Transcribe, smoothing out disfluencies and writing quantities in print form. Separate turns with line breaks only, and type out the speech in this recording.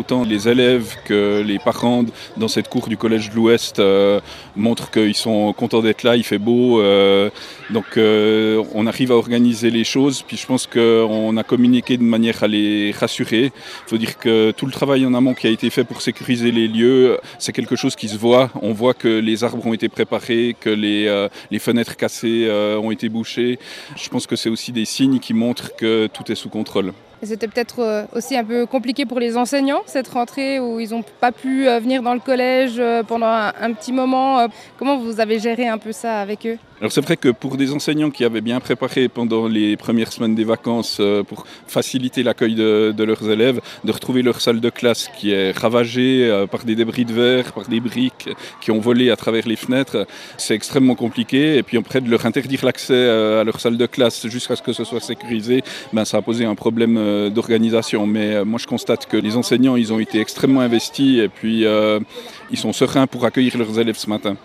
autant les élèves que les parents dans cette cour du Collège de l'Ouest montrent qu'ils sont contents d'être là, il fait beau. Donc on arrive à organiser les choses, puis je pense qu'on a communiqué de manière à les rassurer. Il faut dire que tout le travail en amont qui a été fait pour sécuriser les lieux, c'est quelque chose qui se voit. On voit que les arbres ont été préparés, que les fenêtres cassées ont été bouchées. Je pense que c'est aussi des signes qui montrent que tout est sous contrôle.
Et c'était peut-être aussi un peu compliqué pour les enseignants, cette rentrée où ils n'ont pas pu venir dans le collège pendant un petit moment. Comment vous avez géré un peu ça avec eux ?
Alors c'est vrai que pour des enseignants qui avaient bien préparé pendant les premières semaines des vacances pour faciliter l'accueil de leurs élèves, de retrouver leur salle de classe qui est ravagée par des débris de verre, par des briques qui ont volé à travers les fenêtres, c'est extrêmement compliqué. Et puis après de leur interdire l'accès à leur salle de classe jusqu'à ce que ce soit sécurisé, ça a posé un problème d'organisation. Mais moi je constate que les enseignants ils ont été extrêmement investis et puis ils sont sereins pour accueillir leurs élèves ce matin.